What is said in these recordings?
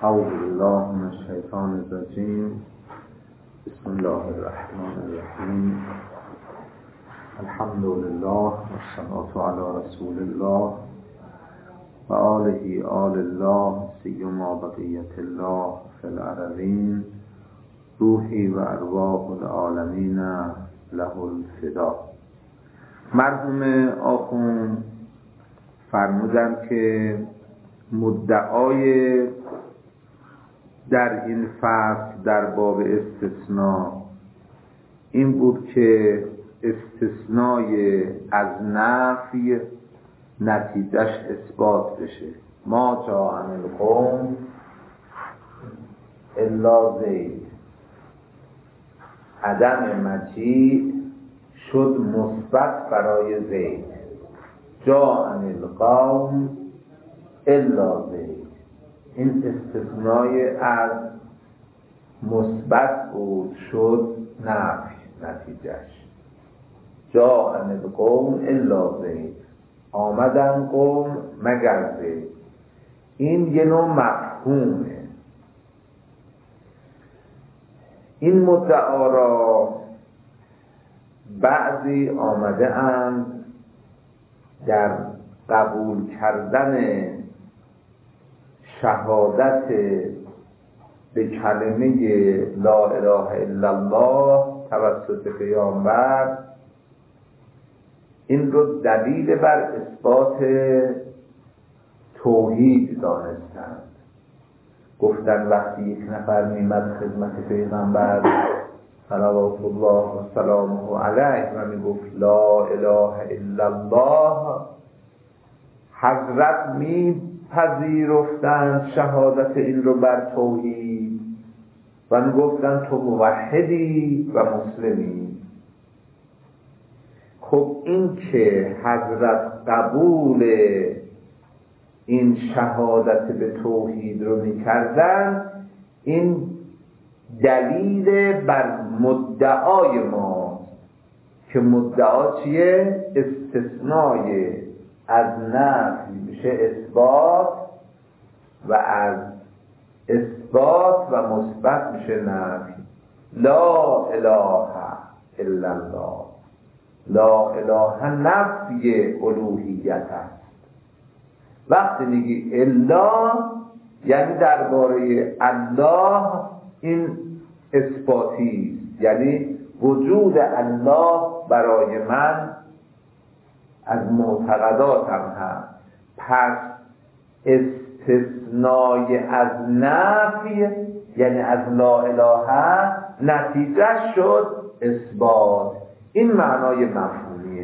اعوذ بالله من الشیطان الرجیم. بسم الله الرحمن الرحیم. الحمد لله والصلاة علی رسول الله و آله آل الله سیما بقیت الله فی الارضین. روحی و ارواح العالمین له الفدا. مرحوم آخوند فرمودن که مدعای در این فصل در باب استثناء این بود که استثنای از نفی نتیجهش اثبات بشه. ما جاء القوم الا زید، عدم مجیء شد مثبت برای زید. جاء القوم الا زید، این استثنای از مثبت بود شد نفی نتیجهش. جاء القوم الا زید، آمدن قوم مگر زید. این یه نوع مفهومه. این مدعا را بعضی آمده اند در قبول کردن شهادت به کلمه لا اله الا الله توسط پیامبر این رو دلیل بر اثبات توحید دانستند. گفتن وقتی یک نفر میمد خدمت پیغمبر صلوات الله و سلامه علیه و میگفت لا اله الا الله، حضرت میپذیرفتند شهادت این رو بر توحید و میگفتند تو موحدی و مسلمی. خب این که حضرت قبول این شهادت به توحید رو میکردن، این دلیل بر مدعای ما که مدعا چیه؟ استثنای از نفی میشه اثبات و از اثبات و مثبت میشه نفی. لا اله الا الله، لا اله نفی الوهیت است. وقتی میگی الا یعنی درباره الله این اثباتی است، یعنی وجود الله برای من از معتقداتم هم. پس استثنای از نفی یعنی از لا اله نتیجه شد اثبات. این معنای مفهومیه.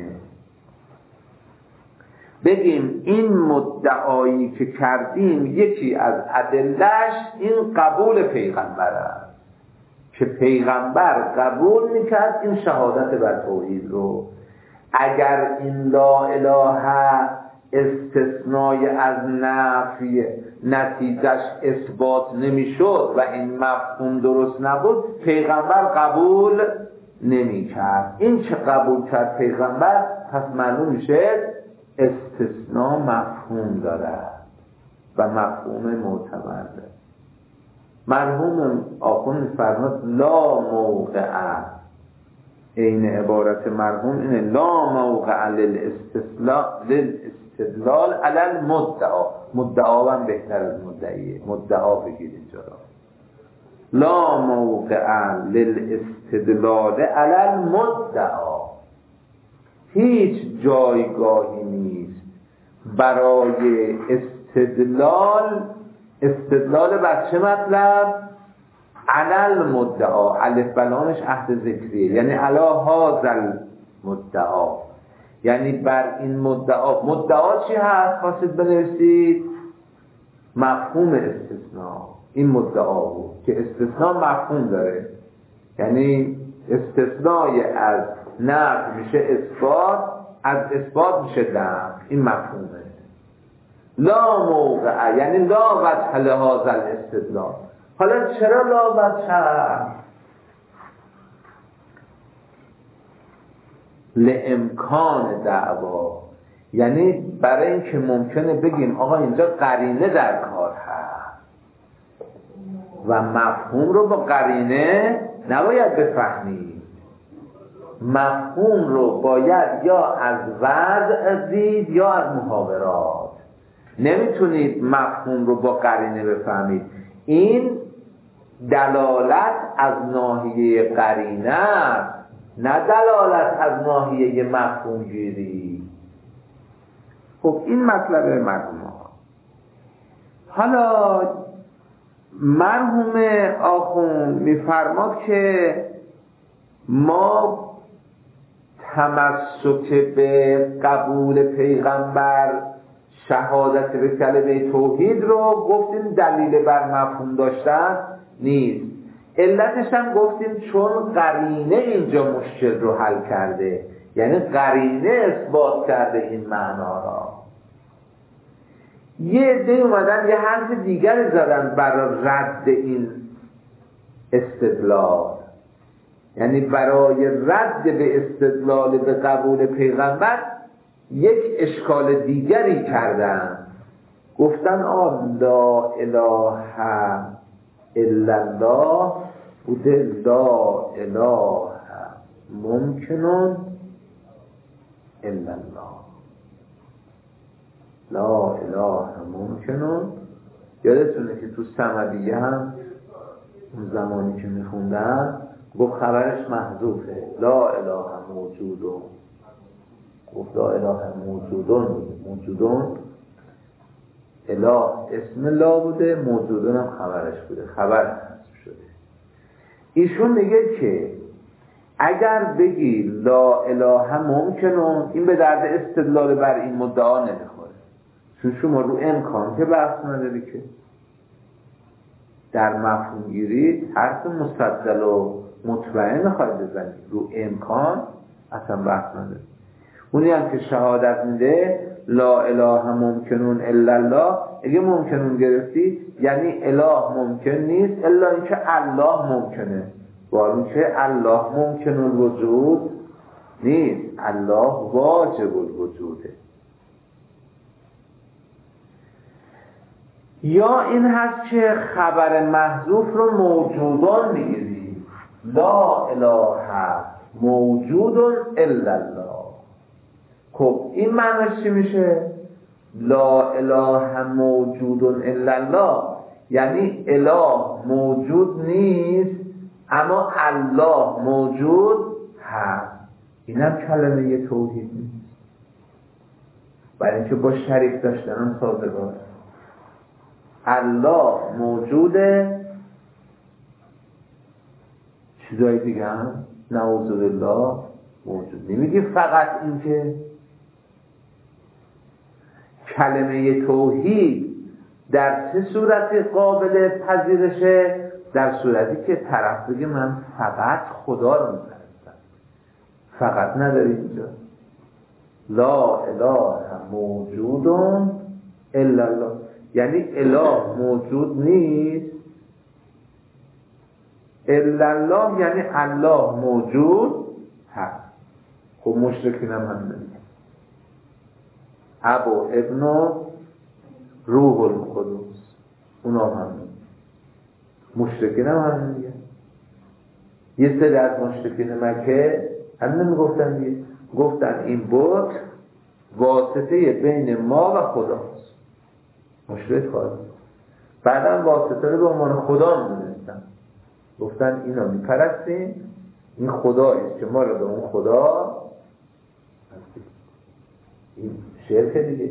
بگیم این مدعایی که کردیم یکی از ادله‌اش این قبول پیغمبر است که پیغمبر قبول میکرد این شهادت بر توحید رو. اگر این لا اله استثنای از نفی نتیجهش اثبات نمیشد و این مفهوم درست نبود، پیغمبر قبول نمیکرد. این که قبول کرد پیغمبر، پس معلوم میشه استثناء مفهوم دارد و مفهوم معتبره. مرحوم آخوند فرمود لا موقع، این عبارت مرحوم اینه، لا موقع للاستدلال علی المدعا. مدعا هم بهتر از مدعیه، مدعا بگید اینجا را. لا موقع للاستدلال علی المدعا، هیچ جایگاهی نیست برای استدلال بر چه مطلب؟ علی المدعا. الف بلامش عهد ذکریه، یعنی علی هذا المدعا، یعنی بر این مدعا. مدعا چی هست؟ خواستید بنویسید مفهوم استثناء. این مدعا بود که استثناء مفهوم داره، یعنی استثنای از نفی میشه اثبات، از اثبات میشه نفی. این مفهومه. لا موقع یعنی لا وجه لهذا الاستدلال. حالا چرا لا وجه؟ لامکان دعوا، یعنی برای اینکه ممکنه بگیم آقا اینجا قرینه در کار هست. و مفهوم رو با قرینه نباید بفهمید. مفهوم رو باید یا از وضع دید یا از محاورات. نمیتونید مفهوم رو با قرینه بفهمید. این دلالت از ناحیه قرینه است، نه دلالت از ناحیه مفهوم گیری. خب این مطلب مرحوم آقا. حالا مرحوم آخوند میفرماد که ما تمسک به قبول پیغمبر شهادت به کلمه توحید رو گفتیم دلیل بر مفهوم داشتن نیست. علتش هم گفتیم چون قرینه اینجا مشکل رو حل کرده، یعنی قرینه اثبات کرده این معنا را. یه عده اومدن یه حرف دیگر زدن برای رد این استدلال، یعنی برای رد به استدلال به قبول پیغمبر یک اشکال دیگری کردن. گفتن لا اله الا الله بوده لا اله ممکنون الا الله. لا اله ممکنون، یادتونه که تو صمدیه هم اون زمانی که میخوندن گفت خبرش محذوفه، لا اله موجودون. گفت لا اله موجودون، اله اسم الله بوده، موجودون هم خبرش بوده، خبر حذف شده. ایشون میگه که اگر بگی لا اله ممکنون، این به درد استدلال بر این مدعا نمیخوره، چون شما رو امکان که بحث نداری که در مفهوم گیری حرف مستدل و مطمئن میخوای بزنی، رو امکان اصلا بحث نداری. اونی هم که شهادت میده لا اله ممکنون الا الله، اگه ممکنون گرفتی یعنی اله ممکن نیست الا اینکه الله ممکنه، وارون که الله ممکن الوجود نیست، الله واجب الوجوده. یا این هست که خبر محذوف رو موجودان میگیری، لا اله موجودون الا الله. خب این معنیش چی میشه؟ لا اله موجودون الا الله یعنی اله موجود نیست اما الله موجود هست. این هم کلمه توحید نیست، برای اینکه با شریک داشتن هم سازگار. الله موجوده، چیزایی دیگه هم نعوذ بالله موجود نمیگه. فقط این که کلمه توحید در چه صورتی قابل پذیرشه؟ در صورتی که طرف بگه من فقط خدا رو می‌پرستم. فقط نداری اینجا لا اله موجودون الا الله، یعنی اله موجود نیست الا الله یعنی الله موجود هست. خب مشرکین هم نمیگن اب و ابن و روح القدس، اونا هم مشرکین هم نمیگن. یه سری از مشرکین مکه هم نمیگفتن دیگه، گفتن این بت واسطه بین ما و خداست. مشرک خواهد بعدم واسطه رو به عنوان خدا میدونستن، گفتن اینا میپرستیم، این خداییست که ما رو به اون خدا هستیم. این شرک دیگه.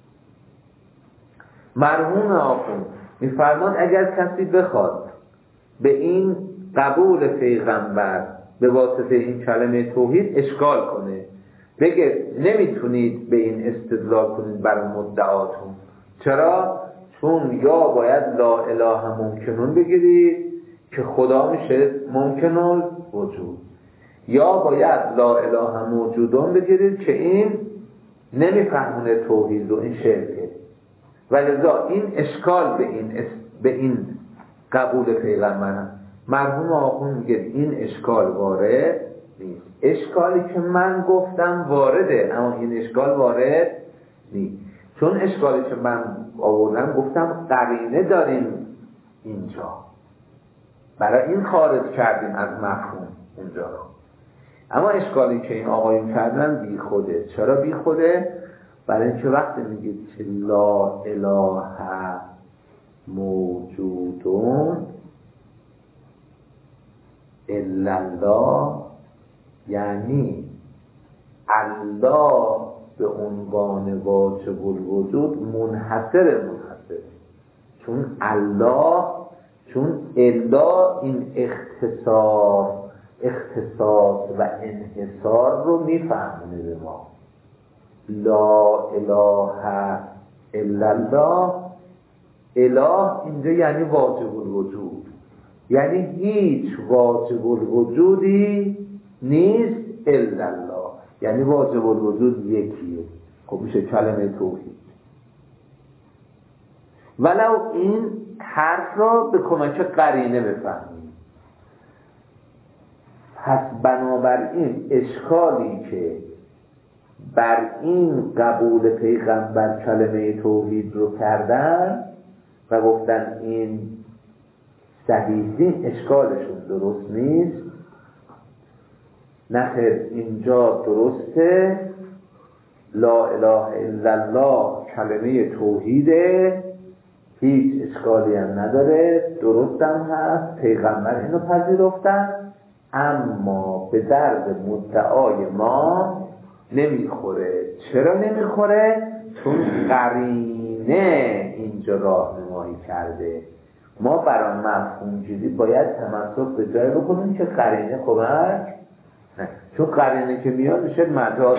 مرحوم آخوند میفرمان اگر کسی بخواد به این قبول پیغمبر به واسطه این کلمه توحید اشکال کنه، بگه نمیتونید به این استدلال کنید بر مدعاتون. چرا؟ چون یا باید لا اله ممکنون بگیرید که خدا میشه ممکنون وجود، یا باید لا اله موجودون بگیرید که این نمیفهمونه توحید و این شرکه. ولذا این اشکال به این قبول پیغمبر مرحوم آخوند میگه این اشکال وارد نیست. اشکالی که من گفتم وارده، اما این اشکال وارد نیست. چون اشکالی که من آوردم گفتم قرینه داریم اینجا، برای این خارج کردیم از مفهوم اونجا. اما اشکالی که این آقایون کردن بی خوده. چرا بی خوده؟ برای اینکه وقتی میگید که لا اله موجودون الا الله، یعنی الله به عنوان واجب الوجود منحصر، چون الله، چون الا این اختصاص و انحصار رو میفهمونه به ما. لا اله الا الله، اله اینجا یعنی واجب الوجود، یعنی هیچ واجب الوجودی نیست الا الله، یعنی واجب الوجود یکیه. خب میشه کلمه توحید. ولو این حرف را به کمک قرینه بفهمیم. پس بنابراین اشکالی که بر این قبول پیغمبر کلمه توحید رو کردن و گفتن این صحیح، اشکالشون درست نیست. نخیر، اینجا درسته، لا اله الا الله کلمه توحیده، هیچ اشکالی هم نداره، درست هم هست، پیغمبر اینو پذیرفتن، اما به درد مدعای ما نمیخوره. چرا نمیخوره؟ چون قرینه اینجا راهنمایی کرده. ما برای مفهوم جدی باید تمسک به جای بکنیم که قرینه کمک نه. چون قرینه که میاد میشه مجاز.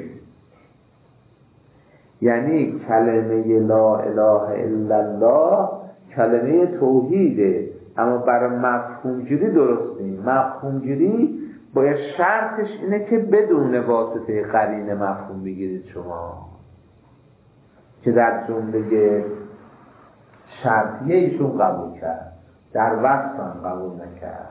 یعنی کلمه لا اله الا الله کلمه توحیده، اما برای مفهوم جدی درست نیست. مفهوم جدی باید شرطش اینه که بدون واسطه قرینه مفهوم بگیرید شما، که در جمله شرطیه ایشون قبول کرد، در وصف هم قبول نکرد.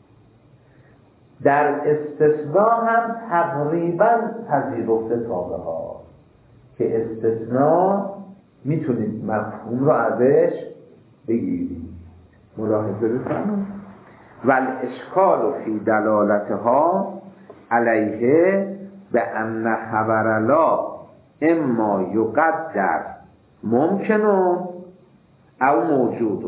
در استثناء هم تقریبا پذیرفته تابع ها، که استثناء میتونید مفهوم رو ازش بگیرید. ملاحظه بفرمایید. والاشکال فی دلالتها علیه به ان خبر لا اما یقدر ممکن او موجود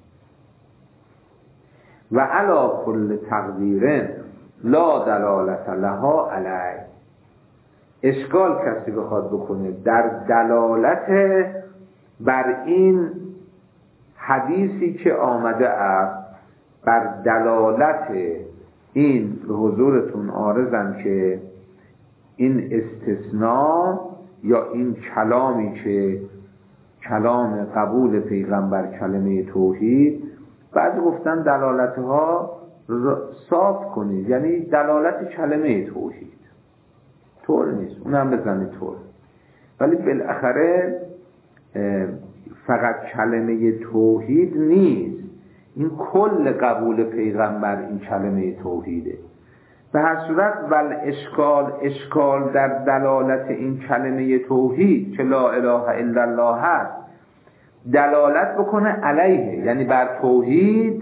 و علی کل تقدیر لا دلالت لها علیه. اشکال کسی بخواد بکنه در دلالت بر این حدیثی که آمده است، بر دلالت این به حضورتون عارضم که این استثناء یا این کلامی که کلام قبول پیغمبر کلمه توحید، بعد گفتن دلالتها صاف کنید، یعنی دلالت کلمه توحید طور نیست، اونم بزنید طور، ولی بالاخره فقط کلمه توحید نیست، این کل قبول پیغمبر این کلمه توحیده. به هر صورت اشکال در دلالت این کلمه توحید که لا اله الا الله هست دلالت بکنه علیه، یعنی بر توحید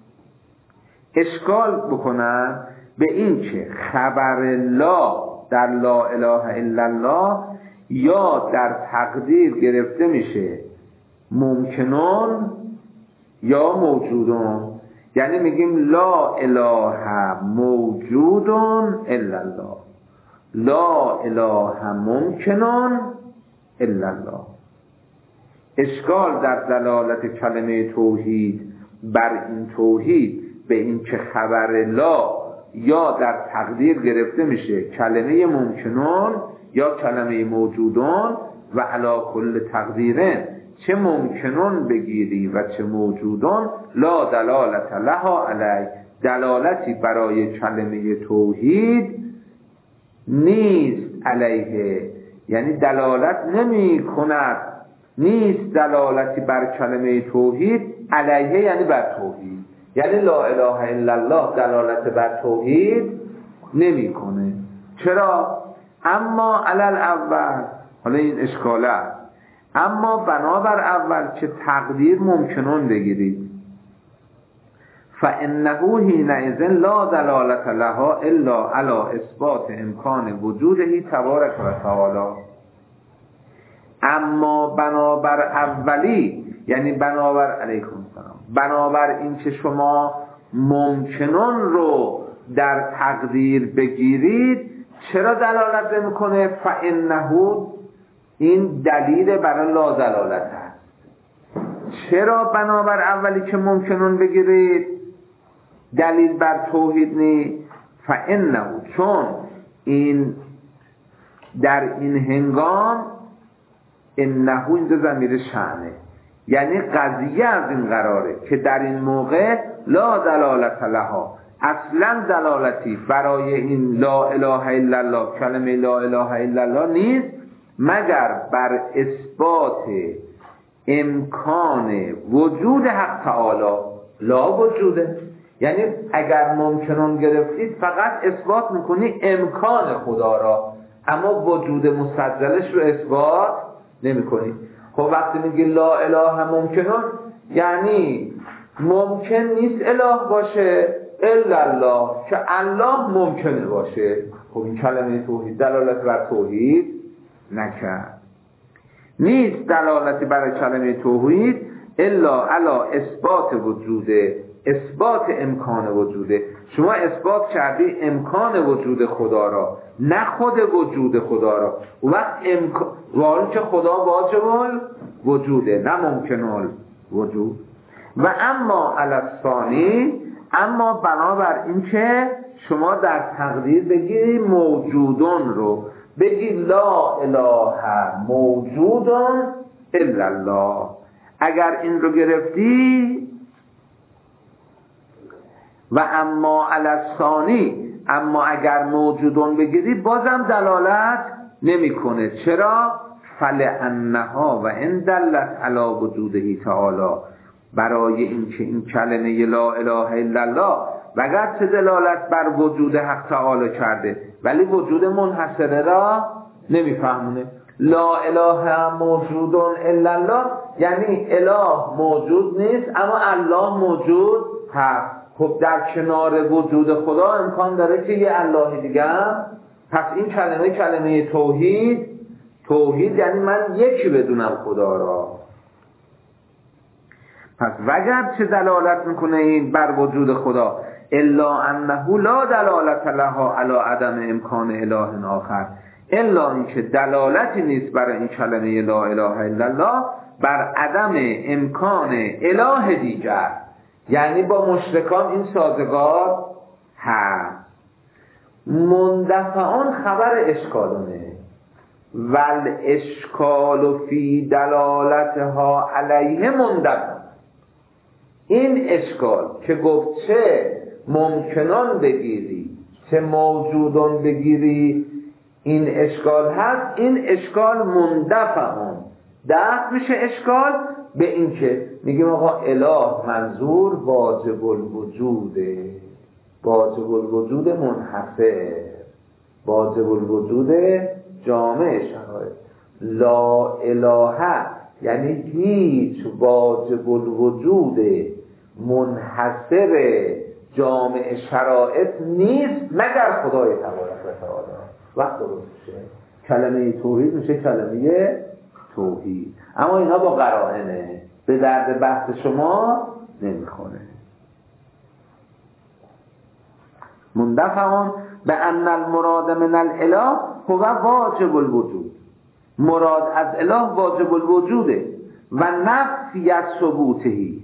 اشکال بکنن به این که خبر لا در لا اله الا الله یا در تقدیر گرفته میشه ممکنون یا موجودون. یعنی میگیم لا اله موجودون الا الله، لا اله ممکنون الا الله. اشکال در دلالت کلمه توحید بر این توحید به این که خبر لا یا در تقدیر گرفته میشه کلمه ممکنون یا کلمه موجودون و علی کل تقدیرن، چه ممکنون بگیری و چه موجودون لا دلالت لها علی، دلالتی برای کلمه توحید نیست علیه، یعنی دلالت نمی کند، نیست دلالتی بر کلمه توحید علیه، یعنی بر توحید، یعنی لا اله الا الله دلالت بر توحید نمی کنه. چرا؟ اما علل اول، حالا این اشکاله، اما بنابر اول که تقدیر ممکنون بگیرید، فانه حینئذ لا دلالت لها الا علی اثبات امکان وجوده تبارک و تعالی. اما بنابر اولی، یعنی بنابر علیکم السلام، بنابر این که شما ممکنون رو در تقدیر بگیرید، چرا دلالت میکنه؟ فانه، این دلیل برای لا دلالت هست. چرا بنابر اولی که ممکنون بگیرید دلیل بر توحید نی؟ فانه، چون این در این هنگام، انه اینجا ضمیر شأنه، یعنی قضیه از این قراره که در این موقع لا دلالت لها، اصلا دلالتی برای این لا اله الا الله، کلمه لا اله الا الله نیست مگر بر اثبات امکان وجود حق تعالی لا وجوده. یعنی اگر ممکنون گرفتید فقط اثبات میکنی امکان خدا را، اما وجود مستدلش رو اثبات نمیکنی. خب وقتی میگی لا اله ممکنون، یعنی ممکن نیست اله باشه الا الله، که الله ممکنه باشه. خب این کلمه توحید دلالت بر توحید نکرد. نیست دلالتی برای کلمه توحید الا علی اثبات وجوده، اثبات امکان وجوده. شما اثبات کردی امکان وجود خدا را، نه خود وجود خدا را. و وقت امکان که خدا واجب وجوده، نه ممکن وجود. و اما علی الثانی، اما بنابر این که شما در تقدیر بگیری موجودون رو، بگی لا اله موجودون الا الله. اگر این رو گرفتی، و اما علی الثانی، اما اگر موجودون بگیری بازم دلالت نمیکنه. چرا؟ فلانها و ان دلت علی وجوده تعالی، برای اینکه این کلمه لا اله الا الله وقت دلالت بر وجود حق تعالی کرده ولی وجود منحصره را نمیفهمونه. لا اله موجودون الا الله یعنی اله موجود نیست اما الله موجود هست. خب در کنار وجود خدا امکان داره که یه الله دیگه هم. پس این کلمه توحید یعنی من یکی بدونم خدا را. پس وگر چه دلالت میکنه این بر وجود خدا؟ الا انه لا دلالت لها علی عدم امکان اله آخر، الا اینکه دلالتی نیست برای این کلمه لا اله الا الله بر عدم امکان اله دیگر. یعنی با مشرکان این سازگار هست. مندفعان خبر اشکالونه، ول اشکال فی دلالتها علیه مندفع. این اشکال که گفت چه ممکنان بگیری چه موجودان بگیری این اشکال هست، این اشکال مندفعان دفع میشه اشکال به این که میگیم آقا اله منظور واجب الوجوده، واجب الوجود منحصر، واجب الوجود جامع شرایط. لا اله یعنی هیچ واجب الوجود منحصر جامع شرایط نیست مگر خدای تبارک و تعالی. وقت درست میشه کلمه توحید میشه کلمه توحید، اما اینها با قرائنه، به درد بحث شما نمیخوره. مندفعون به ان المراد من الاله هو واجب الوجود، مراد از اله واجب الوجوده و نفی ثبوتهی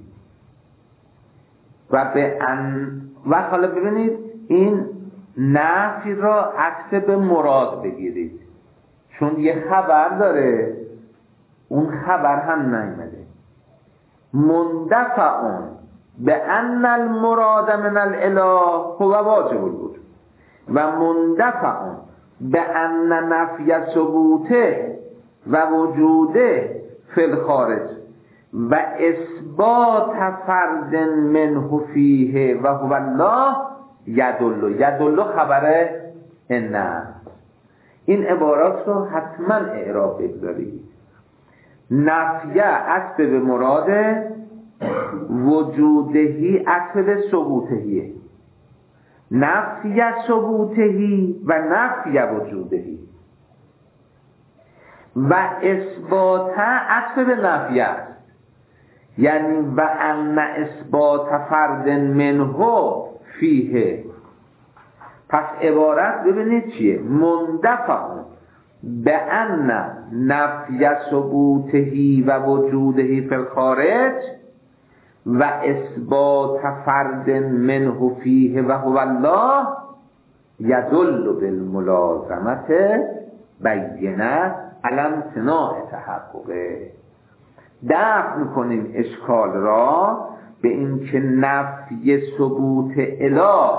و حالا ببینید این نفی را عکس به مراد بگیرید، چون یه خبر داره اون خبر هم نیامده. مندفعون به ان المراد من الاله هو واجب الوجود و مندفعون به ان نفی ثبوته و وجوده فی الخارج و اثبات فرد منه فیه و هو الله یدل خبر ان. این عبارات رو حتما اعراب بگذارید. نفیه عطف به مراده، وجودهی عطف ثبوتهیه، نفی ثبوتهی و نفی وجودهی و اثبات عطف به نفی است، یعنی و ان اثبات فرد منه فیه. پس عبارت ببینید چیه؟ مندفع به ان نفی ثبوتهی و وجودهی فی الخارج و اثبات فرد منه فیه و هو الله یدل بالملازمت بینه علی امتناع تحققه. دفع میکنیم اشکال را به این که نفی ثبوت اله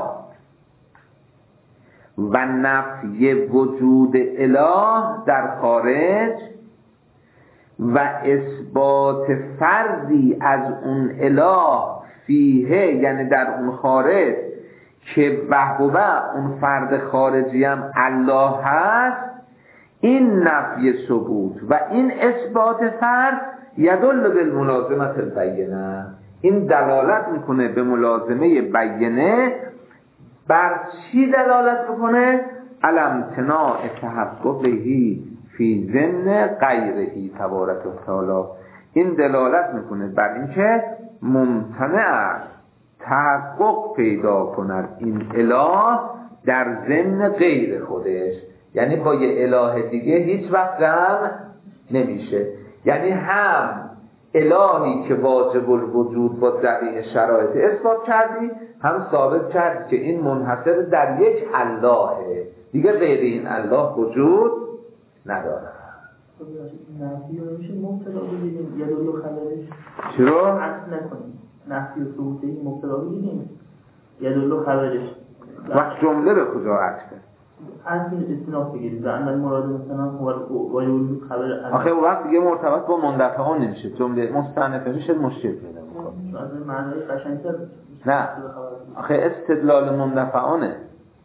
و نفی وجود اله در خارج و اثبات فردی از اون اله فیه، یعنی در اون خارج که وهو اون فرد خارجی هم الله هست، این نفی ثبوت و این اثبات فرد یدل بالملازمت البینه، این دلالت میکنه به ملازمه بینه. بر چی دلالت میکنه؟ علی امتناع تحققهی فی ضمن غیرهی تبارک و تعالی. این دلالت میکنه بر اینکه ممتنع است تحقق پیدا کند این اله در ضمن غیر خودش، یعنی با یه اله دیگه هیچ وقت جمع نمیشه. یعنی هم الهی که واجب الوجود با جمعی شرایط اثبات کردی، هم ثابت کردی که این منحصر در یک اللهه، دیگه غیر این الله وجود نداره. نفی رو میشه مبتدا بگیریم یا دلو خبرش؟ چرا؟ عکس نکنیم. نفی و ثبوتی مبتدا بگیریم یا دلو خبرش. وقت جمله به کجا عکسه؟ از این استناف بگیریم و اندر مراد مثلا وجود خبر. آخه وقت دیگه مرتبط با مندفعان نمیشه، جمله مستأنفه میشه مشکل پیدا میکنه. از معنای قشنگتر. نه آخه استدلال مندفعانه.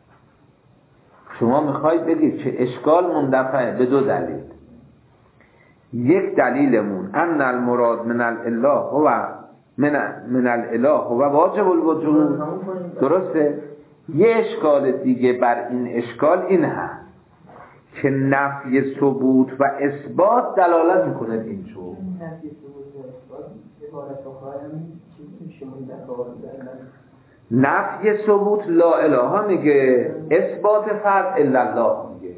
شما میخواید بگید که اشکال مندفعه به دو دلیل. یک دلیلمون ان المراد من الاله هو من الاله هو واجب الوجود، درسته؟ یه اشکال دیگه بر این اشکال این هست که نفی ثبوت و اثبات دلالت میکنه اینجور. نفی ثبوت و اثبات عبارت آخرین چیزی میشه نفی ثبوت لا اله میگه، اثبات فرد الا الله میگه.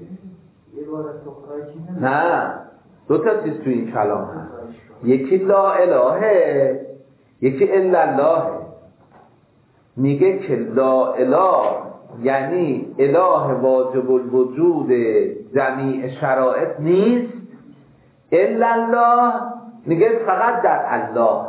نه دو تا چیز تو این کلام هست، یکی لا اله یکی الا الله. میگه که لا اله یعنی اله واجب الوجود جمیع شرایط نیست، الا الله میگه فقط در الله.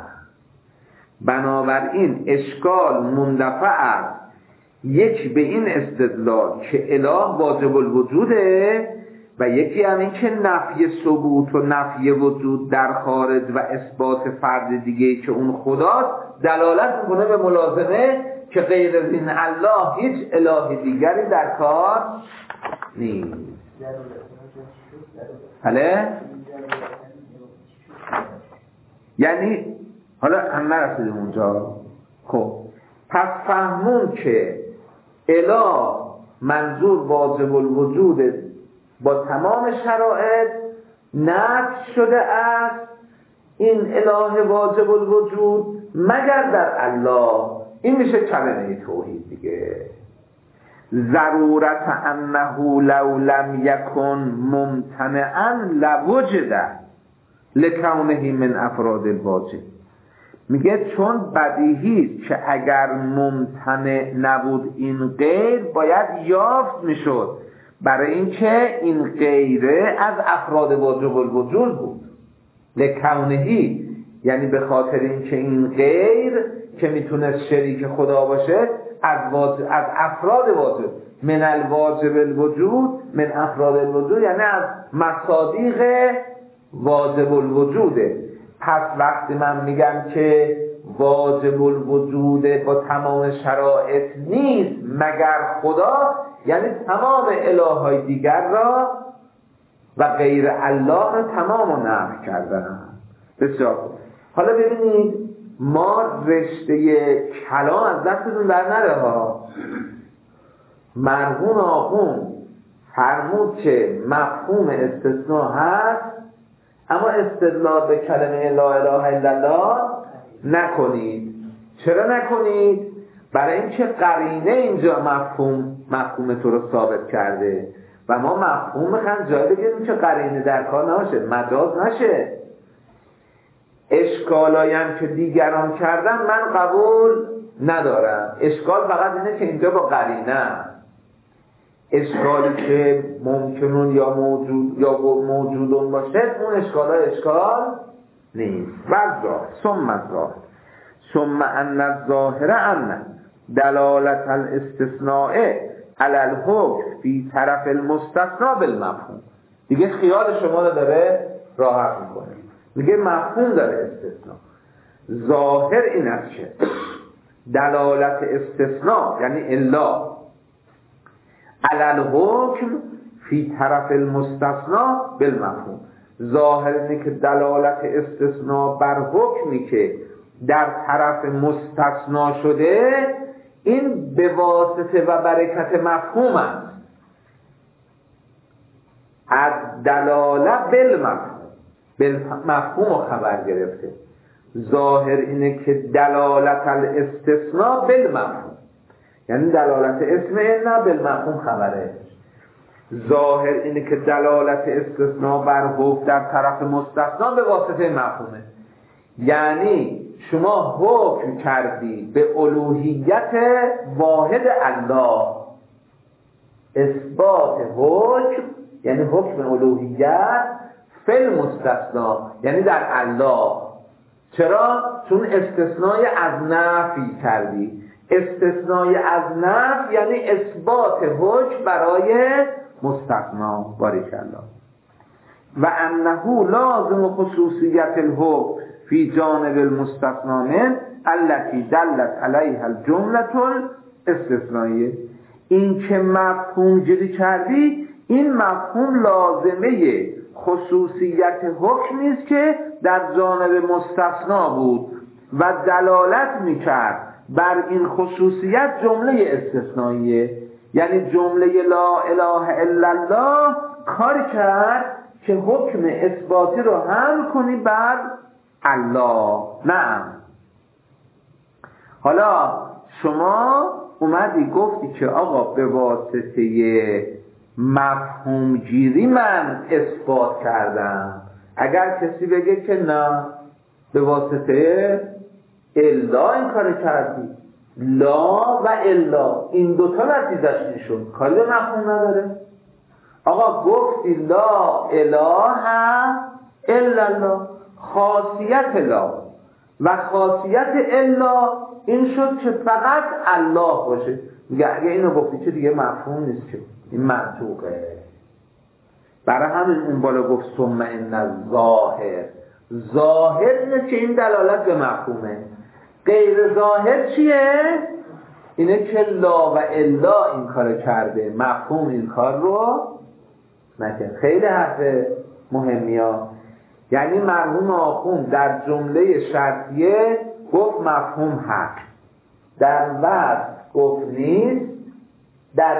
بنابراین اشکال مندفع است، یک به این استدلال که اله واجب الوجوده و یکی هم این که نفی ثبوت و نفی وجود در خارج و اثبات فرد دیگه که اون خداست دلالت میکنه به ملازمه که غیر از این الله هیچ اله دیگری در کار نیست. حالا یعنی حالا هم نرسیدیم اونجا. خب پس فهمون که اله منظور واجب الوجود با تمام شرایط نفی شده است، این اله واجب الوجود مگر در الله. این میشه کلمه توحید دیگه. ضرورت انه لو لم یکن ممتنعا لوجد لکونه من افراد الواجب. میگه چون بدیهی که اگر ممتنع نبود این غیر باید یافت میشد، برای اینکه این غیره از افراد واجب الوجود بود. لکونهی یعنی به خاطر اینکه این غیر که میتونه شریک خدا باشه از افراد واجب، من الواجب الوجود، من افراد الوجود یعنی از مصادیق واجب الوجوده. پس وقتی من میگم که واجب الوجود با تمام شرایط نیست مگر خدا، یعنی تمام الههای دیگر را و غیر الله را تمام نفی کردن. بسیار خوب. حالا ببینید ما رشته کلام از دستتون در نره ها. مرحوم آخوند فرمود که مفهوم استثناء هست، اما استدلال به کلمه لا اله الا الله نکنید. چرا نکنید؟ برای اینکه قرینه اینجا مفهوم تو رو ثابت کرده و ما مفهوم میخوایم جای بگیریم که قرینه در کار نباشه، مجاز نشه. اشکالایم که دیگران کردن من قبول ندارم. اشکال فقط اینه که اینجا با قرینه، اشکالی که ممکنون یا موجودون باشه اون اشکال نیست. ثم ان الظاهر ان دلالت الاستثناء علی الحکم فی طرف المستثنى بالمفهوم. دیگه خیال شما رو داره راحت میکنه، میگه مفهوم داره استثناء. ظاهر این است که دلالت استثناء یعنی الا علی الحکم فی طرف المستثنى بالمفهوم. ظاهر اینه که دلالت استثناء بر حکمی که در طرف مستثنا شده این به واسطه و برکت مفهوم است. از دلاله بالمفهوم خبر گرفته. ظاهر اینه که دلالت الاستثناء بالمفهوم، یعنی دلالت اسم نه بالمفهوم خبره. ظاهر اینه که دلالت استثناء بر حکم در طرف مستثنا به واسطه مفهومه. یعنی شما حکم کردی به الوهیت واحد الله، اثبات حکم یعنی حکم الوهیت فی المستثنا یعنی در الله. چرا؟ چون استثنای از نفی کردی. استثنای از نفی یعنی اثبات حکم برای مستثنا. باریکالله. و انه لازم خصوصیت الحکم فی جانب المستثنى من التي دلت علیها الجمله الاستثنائیه. این که مفهوم جدی کردی، این مفهوم لازمه خصوصیت حکمی است که در جانب مستثنا بود و دلالت میکرد بر این خصوصیت جمله استثنائیه. یعنی جمله لا اله الا الله کار کرد که حکم اثباتی رو حمل کنی بر الله. نه حالا شما اومدی گفتی که آقا به واسطه مفهوم گیری من اثبات کردم. اگر کسی بگه که نه به واسطه الا این کار کردی، لا و الا این دوتا نتیجهش میشون، کاری به مفهوم نداره. آقا گفتی لا اله الا الله، خاصیت لا و خاصیت الا این شد که فقط الله باشه. میگه اگه اینو گفتی که دیگه مفهوم نیست، که این منطوقه. برای همین اون بالا گفت ثم ان الظاهر. ظاهر اینه که این دلالت به مفهومه. غیر ظاهر چیه؟ اینه که لا و الا این کار کرده، مفهوم این کار رو نکرد. خیلی حرف مهمی ها. یعنی مرحوم آخوند در جمله شرطیه گفت مفهوم هست، در وصف گفت نیست، در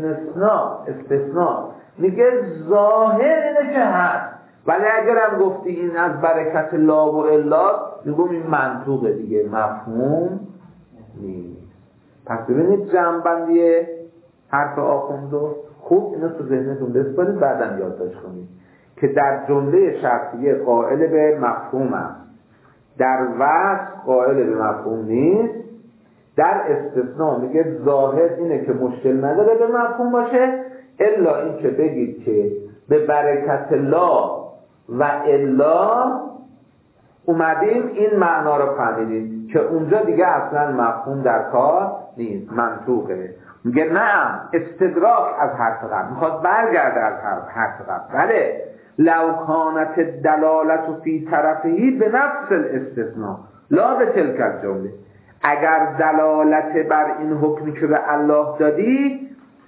استثناء میگه ظاهر اینه که هست. ولی اگرم گفتی این از برکت لا و الا، میگم این منطوقه دیگه، مفهوم نیست. پس ببینید جمع‌بندی حرف آخوندو خوب اینو تو ذهنتون بسپارید، بعدم یادداشت کنید که در جمله شرطیه قائل به مفهوم است، در وصف قائل به مفهوم نیست، در استثناء میگه ظاهر اینه که مشکل نداره به مفهوم باشه، الا این که بگید که به برکت لا و الا اومدیم این معنا رو فهمیدیم که اونجا دیگه اصلا مفهوم در کار نیست، منطوقه. میگه نه، استدراک از حرف قبل، میخواد برگرده از حرف قبل. بله لو کانت دلالت فی طرفهی به نفس الاستثناء لا به تلک الجمله. اگر دلالت بر این حکمی که به الله دادی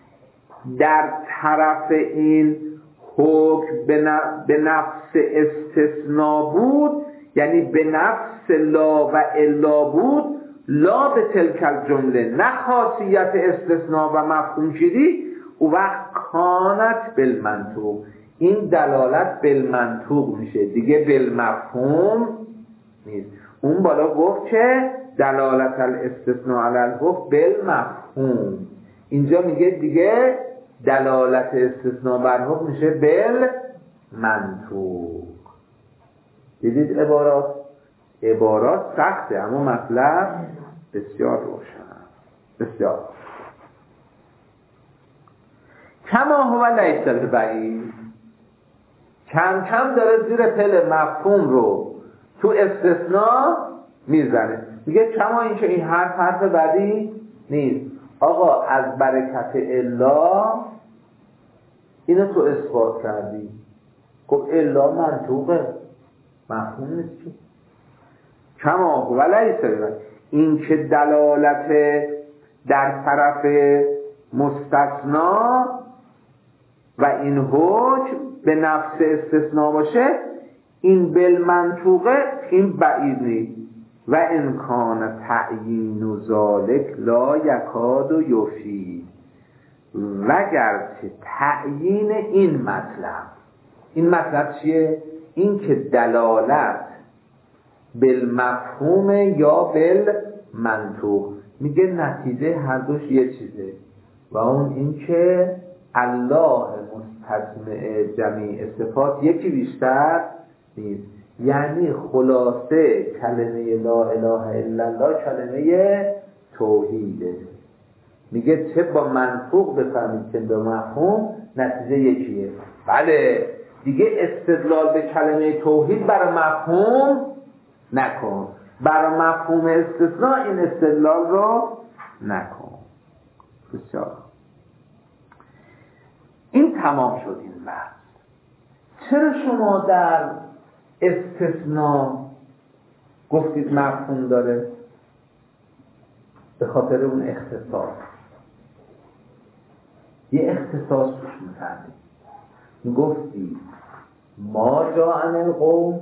در طرف این حکم به نفس استثناء بود، یعنی به نفس لا و الا بود، لا به تلک الجمله، نه خاصیت استثناء و مفهوم گیری، او وقت کانت بالمنطوق، این دلالت بالمنطوق میشه دیگه، بالمفهوم نیست. اون بالا گفت که دلالت الاستثناء علی الحکم بالمفهوم، اینجا میگه دیگه دلالت استثناء بر حکم میشه بالمنطوق. دیدید عبارات سخته اما مطلب بسیار روشن، بسیار. کما هو لیس بعید، کم کم داره زیر پل مفهوم رو تو استثناء میزنه، میگه کما این که این حرف بدی نیست. آقا از برکت الا اینو تو اثبات کردی، خب الا منطوقه، مفهوم نیست که. کما هو لیس بعید، این که دلالت در طرف مستثنا و این حکم به نفس استثناء باشه، این بالمنطوقه، این بعید نیست. و امکان تعیین و ذالک لا یکاد و یفید، وگرچه تعیین این مطلب چیه؟ این که دلالت بالمفهوم یا بالمنطوق، میگه نتیجه هر دوش یه چیزه و اون این که الله مستجمع جمیع صفات یکی بیشتر نیست. یعنی خلاصه کلمه لا اله الا الله کلمه توحیده. میگه چه با منطوق بفهمید چه با مفهوم، نتیجه یکیه. بله دیگه استدلال به کلمه توحید برای مفهوم نکن، برای مفهوم استثناء این استدلال رو نکن. بسیار. این تمام شد این بحث. چرا شما در استثناء گفتید مفهوم داره؟ به خاطر اون اختصاص، یه اختصاص روش می‌فهمید. گفتید ما جاء القوم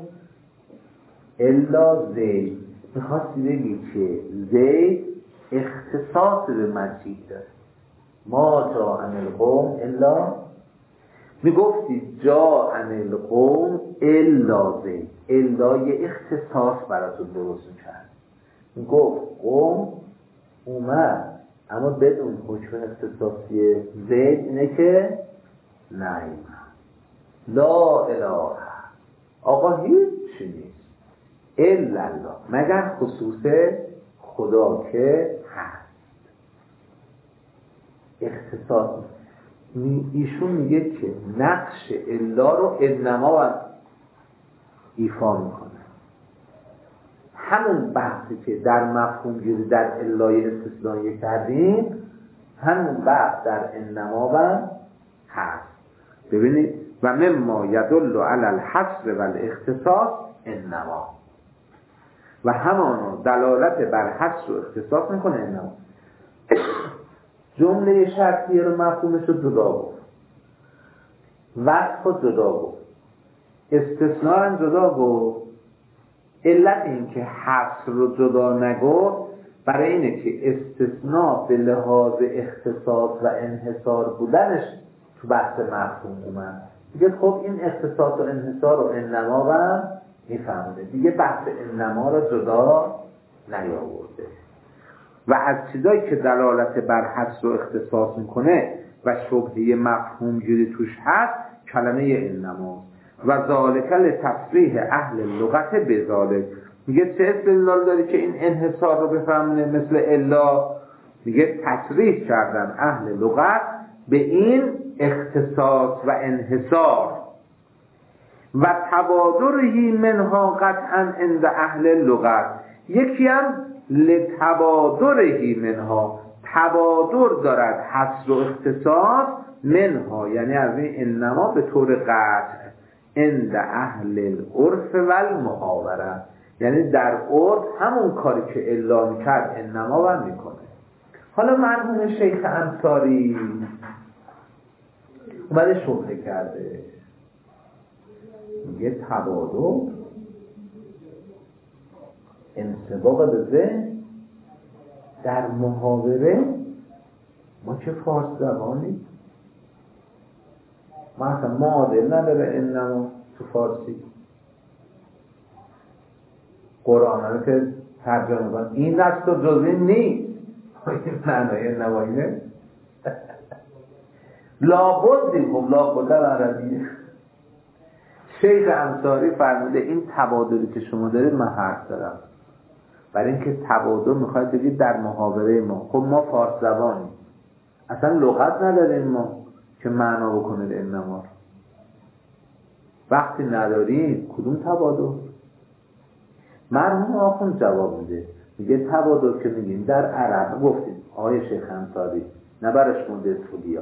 الا زید، میخواستی بگی که زید اختصاص به مجید داره. ما جاء القوم الا، میگفتید جاء القوم الا زید، الا یه اختصاص براتون درست کرد. میگفت قوم اومد اما بدون حکم اختصاصی زید اینه که نایمد. لا اله، آقا هیچ نیست الا الله، مگر خصوص خدا که هست. اختصاص ایشون میگه که نقش الا رو انما ایفا میکنه. همون بحثی که در مفهوم گیری در الای استثنایی کردیم، همون بحث در انما هست. ببینید و مما یدل علی الحصر و الاختصاص انما، و همانو دلالت بر حصر و اختصاص میکنه انما. جمله شرطیه رو مفهومش رو جدا گفت، وصف رو جدا گفت، استثناء رو جدا گفت. علت این که حصر رو جدا نگفت برای اینه که استثناء به لحاظ اختصاص و انحصار بودنش تو بحث مفهوم اومد. دیگه خب این اختصاص و انحصار و انما و میفهمده، دیگه بحث انما رو جدا نیاورده. و از چیزایی که دلالت بر حصر و اختصاص میکنه و شبهه مفهوم گیری توش هست کلمه انما و ذالک لتصریح اهل لغت بذالک. میگه چه استدلال داری که این انحصار رو بفهمونه مثل الا؟ میگه تصریح کردن اهل لغت به این اختصاص و انحصار و تبادرهی منها قطعا عند اهل لغت. یکی هم لتبادرهی منها، تبادر دارد حصر و اختصاص منها، یعنی از این انما به طور قطع عند اهل العرف و المحاوره، یعنی در عرف همون کاری که الا میکرد انما هم میکنه. حالا مرحوم شیخ انصاری اومده شبهه کرده، میگه تبادر انسباق به ذهن در محاوره. ما که فارس زبانی، ما اصلا معادل نداره انما تو فارسی. قرآن رو که ترجمه کنن این دست و جز این نیست، این معنای انماییه لابد دیگم لابد در عربیه. شیخ انصاری فرموده این تبادلی که شما دارید من حرف دارم، برای اینکه تبادل میخواید بگید در محاوره ما. خب ما فارس زبانیم، اصلا لغت نداریم ما که معنا بکنید انما. وقتی نداریم کدوم تبادل؟ مرحوم آخوند جواب میده، میگه تبادل که میگیم در عرب گفتیم آقای شیخ انصاری نبرش مون دستولی ها.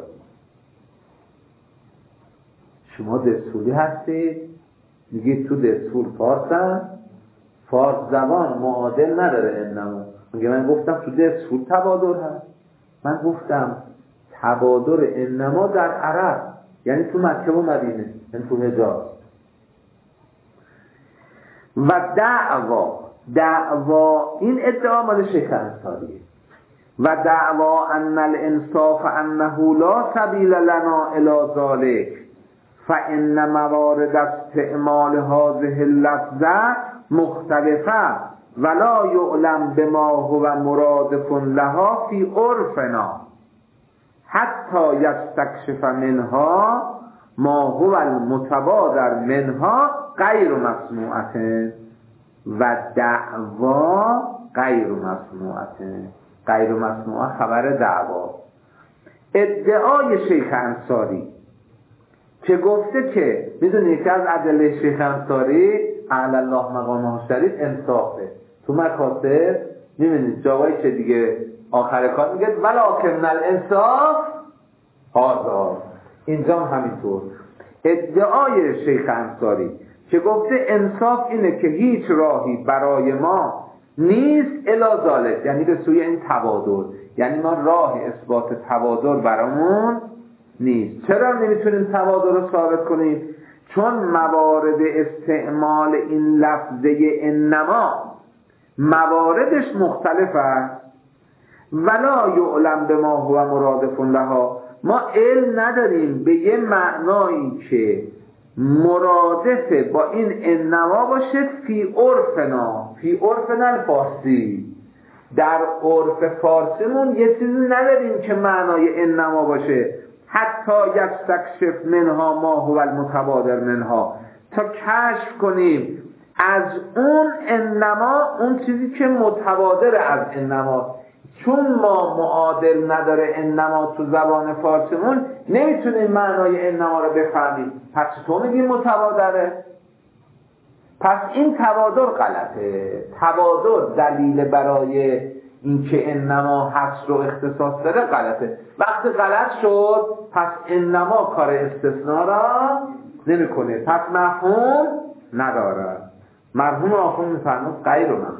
شما دستولی هستید میگید تو دستور فارسن، فارس زبان معادل نداره انما. میگه من گفتم تو دستور تبادل هست، من گفتم تبادل انما در عرب یعنی تو مکه و مدینه، یعنی تو حجاز. و دعوا این ادعا مال شیخ انصاریه. و دعوا ان الانصاف انه لا سبیل لنا الی ذلك فان موارد استعمال هذه اللفظه مختلفه ولا يعلم بما هو مرادف لها في عرفنا حتی یستکشف منها ما هو المتبادر منها غیر مسموعه. و دعوا غیر مسموعه، غیر مسموعه خبر دعوا. ادعای شیخ انصاری که گفته که میدونی که از ادله شیخ انصاری اعلی الله مقامه شریف انصافه. تو مکاتب میبینید جاهایی که دیگه آخر کار میگه ولکن الانصاف هذا، اینجا هم همینطور. ادعای شیخ انصاری که گفته انصاف اینه که هیچ راهی برای ما نیست الی ذالک، یعنی به سوی این تبادل، یعنی ما راه اثبات تبادل برامون نیست. چرا نمیتونیم تبادل رو ثابت کنیم؟ چون موارد استعمال این لفظه انما مواردش مختلف است. ولا یعلم بما هو مرادف لها، ما علم نداریم به یه معنایی که مرادف با این انما باشه فی عرفنا، فی عرفنا الفارسی، در عرف فارسیمون یه چیزی نداریم که معنای انما باشه. حتی یستکشف منها ما هو المتبادر منها، تا کشف کنیم از اون انما اون چیزی که متبادر از انما. چون ما معادل نداره انما تو زبان فارسیمون نمیتونیم معنای انما رو بفهمیم. پس تو میگیم متبادره، پس این تبادل غلطه. تبادل دلیل برای اینکه انما هست رو اختصاص داره غلطه. وقتی غلط شد پس انما کار استثناء را نمیکنه، پس مفهوم نداره. مرحوم آخوند میفرمود غیر مفهوم.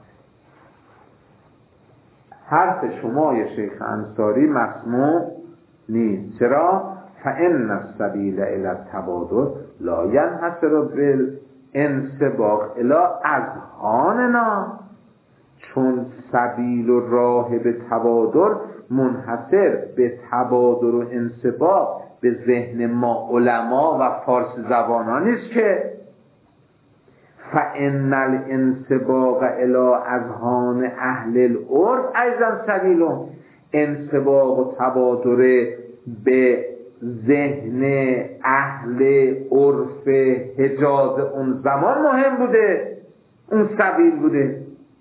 حرف شما شیخ انصاری مسموع نیست. چرا؟ فإن السبیل الی التبادل لا ینحصر بالانسباق الی اذهاننا، چون سبیل و راه به تبادل منحصر به تبادل و انسباق به ذهن ما علما و فارس زبانان نیست که. فإن الانسباق الی اذهان اهل العرف ایضا سبیل، انسباق و تبادل به ذهن اهل عرف حجاز اون زمان مهم بوده، اون سبیل بوده.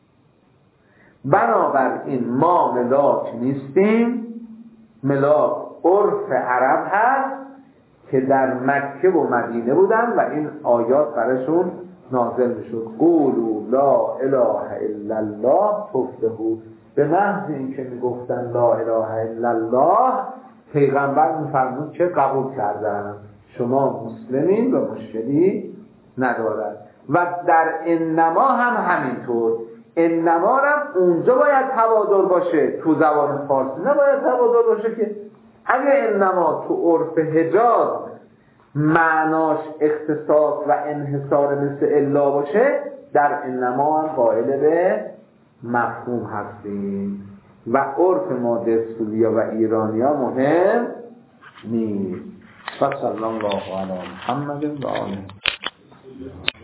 بنابراین ما ملاک نیستیم، ملاک عرف عرب هست که در مکه و مدینه بودن و این آیات برشون نازل میشد. قولوا لا اله الا الله تفلحوا. به محض اینکه میگفتن لا اله الا الله، پیغمبر میفرمود که قبول کردن، شما مسلمین و مشکلی ندارد. و در انما هم همینطور، انما هم اونجا باید تبادل باشه، تو زبان فارسی نباید تبادل باشه. که اگه انما تو عرف حجاز معناش اختصاص و انحصار مثل الا باشه، در انما هم قائل به مفهوم هستیم و عرف ما دستوریا و ایرانیا مهم نیست. صلی الله علی محمد و آله.